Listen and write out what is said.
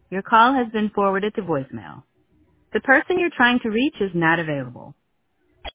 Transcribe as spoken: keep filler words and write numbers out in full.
Your call has been forwarded to voicemail. The person you're trying to reach is not available.